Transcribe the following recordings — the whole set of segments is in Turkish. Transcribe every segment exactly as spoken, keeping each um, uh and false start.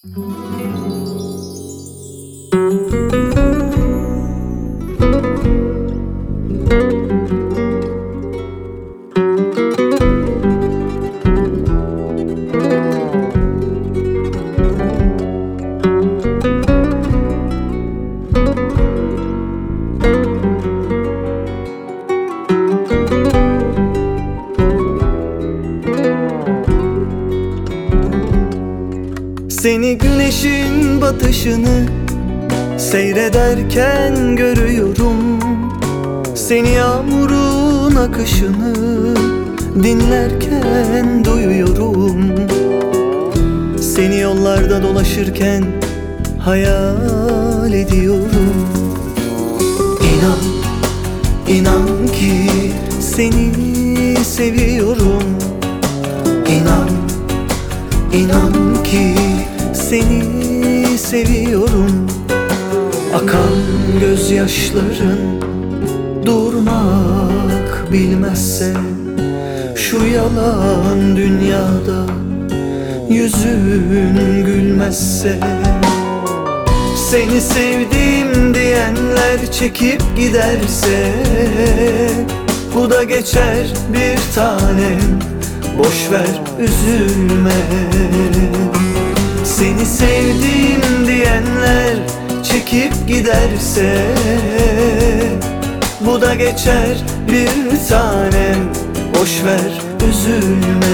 Seni güneşin batışını seyrederken görüyorum. Seni yağmurun akışını dinlerken duyuyorum. Seni yollarda dolaşırken hayal ediyorum. İnan, inan ki seni seviyorum. İnan, inan ki seni seviyorum. Akan gözyaşların durmak bilmezse, şu yalan dünyada yüzün gülmezse, seni sevdim diyenler çekip giderse, bu da geçer bir tanem, boşver üzülme. Seni sevdim diyenler çekip giderse, bu da geçer bir tanem, boşver üzülme.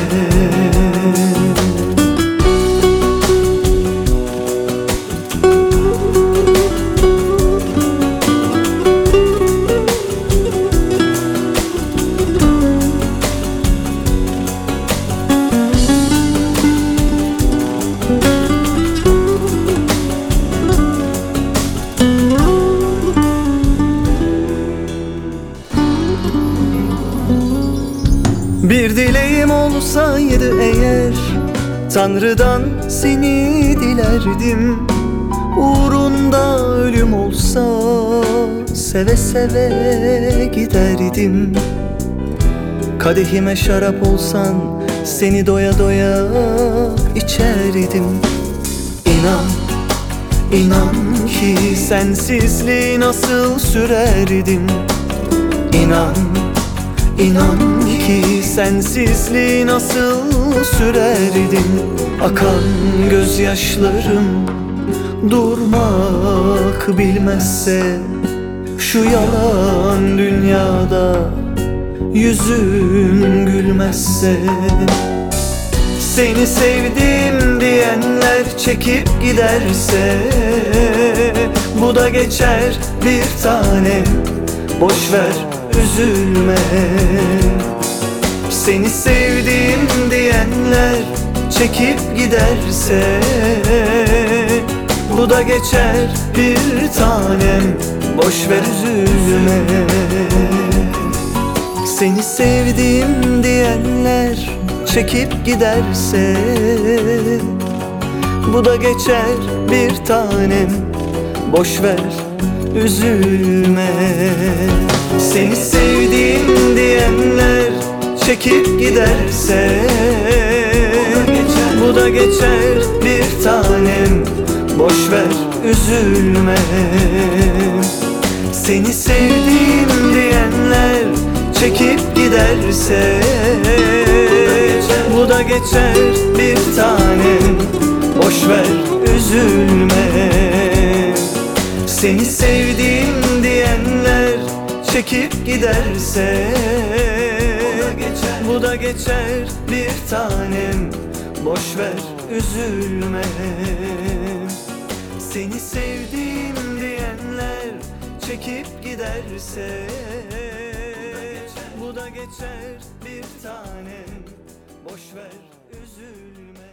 Bir dileğim olsaydı eğer, Tanrı'dan seni dilerdim. Uğrunda ölüm olsa seve seve giderdim. Kadehime şarap olsan seni doya doya içerdim. İnan, inan ki sensizliği nasıl sürerdim. İnan, İnan ki sensizliği nasıl sürerdim. Akan gözyaşlarım durmak bilmezse, şu yalan dünyada yüzün gülmezse, seni sevdim diyenler çekip giderse, bu da geçer bir tanem, boşver üzülme. Seni sevdim diyenler çekip giderse, bu da geçer bir tanem, boşver üzülme. Seni sevdim diyenler çekip giderse, bu da geçer bir tanem, boşver üzülme. Seni sevdim diyenler çekip giderse, bu da geçer bir tanem, boşver üzülme. Seni sevdim diyenler çekip giderse, bu da geçer bir tanem, boşver üzülme. Seni sevdim diyenler çekip giderse, bu da geçer bir tanem, boşver üzülme. Seni sevdim diyenler çekip giderse, bu da geçer bir tanem, boşver üzülme.